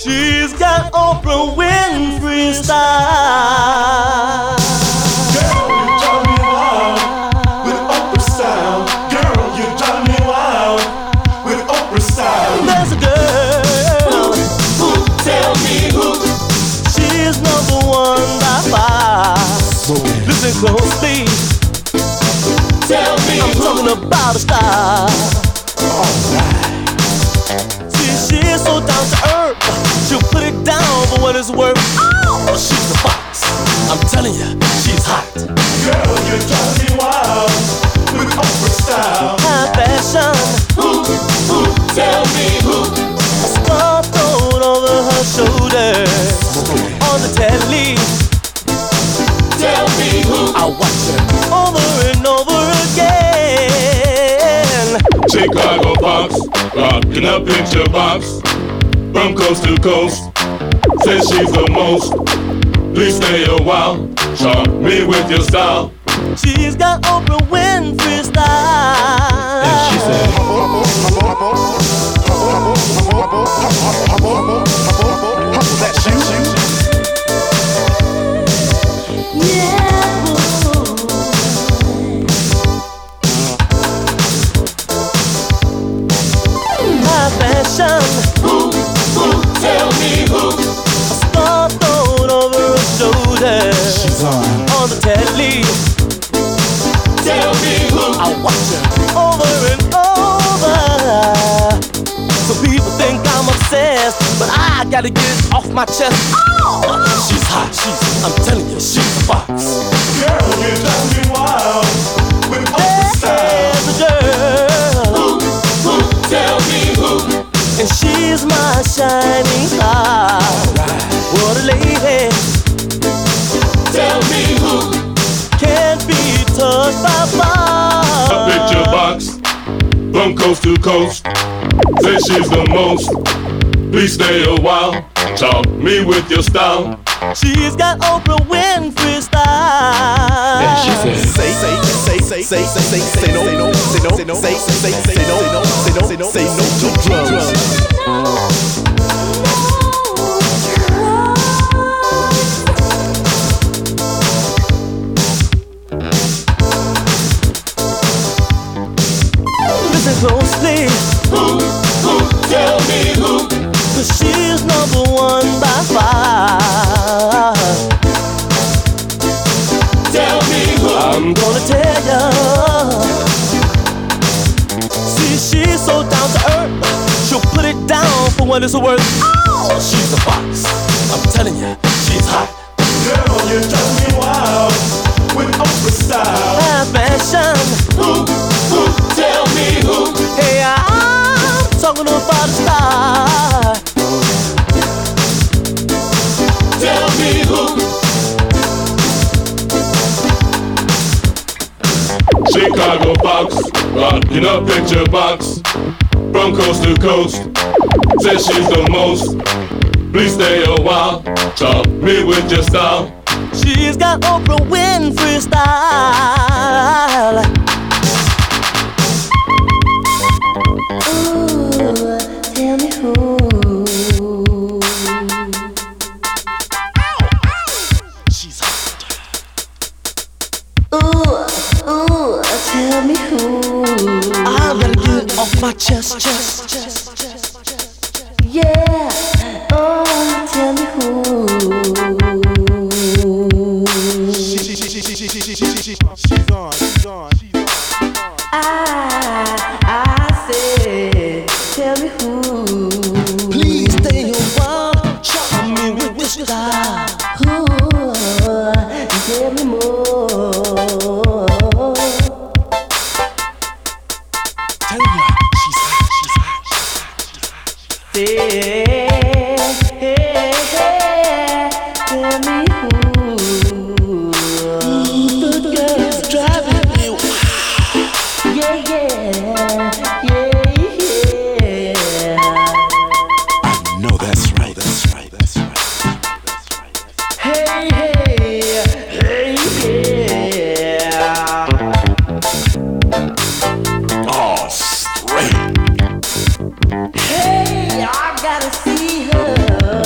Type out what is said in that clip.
She's got Oprah Winfrey style. Girl, you drive me wild with Oprah style. Girl, you drive me wild with Oprah style. There's a girl, Who? Tell me who? she's number one by far. Listen closely, Tell me I'm who? talking about a star. See, she's so down to earth, she'll put it down for what it's worth. Oh, she's a fox, I'm telling you, she's hot. Girl, you drive me wild with Oprah style. High fashion, Who? Tell me who? a scarf thrown over her shoulders. On the telly, Tell me who? I watch her over and over again. Chicago Fox, rocking up in your box, from coast to coast. Says she's the most. Please stay a while, charm me with your style. She's got Oprah Winfrey style. And she said, That's you. High fashion, Who? Tell me who? a scarf thrown over her shoulders. On the telly, Tell me who? I watch her over and over. Some people think I'm obsessed, but I gotta get it off my chest. Oh, she's hot, I'm telling you, she's a fox. Girl, you drive me wild with Oprah style. There's a girl, Who? Tell me who? and she's my shining star. What a lady, Tell me who? can't be touched by a fire. picture box, from coast to coast. Says she's the most. Please stay a while, charm me with your style. She's got Oprah Winfrey style. And she said, Say no to drugs. Listen closely, Who? Tell me who? 'cause she's number one by far. Tell me who? I'm gonna tell ya. See, she's so down to earth, she'll put it down for what it's worth. Oh, she's a fox, I'm telling you, she's hot. Girl, you drive me wild with Oprah style. High fashion, Who? Tell me who? hey, I'm talking about a star. Tell me who? Chicago Fox, rocking up picture box, from coast to coast. Says she's the most. Please stay a while, charm me with your style. She's got Oprah Winfrey style. Ooh, tell me who. She's hot. Ooh, tell me who. I gotta get it off my chest. Yeah, oh, tell me who. I said, tell me who. Please stay a while, charm me with your style. Who? Tell me more. Tell me she's hot. Tell me who. The girl's driving me wild. Yeah. I know that's right. Hey, yeah. Oh, straight. Hey, I gotta see her.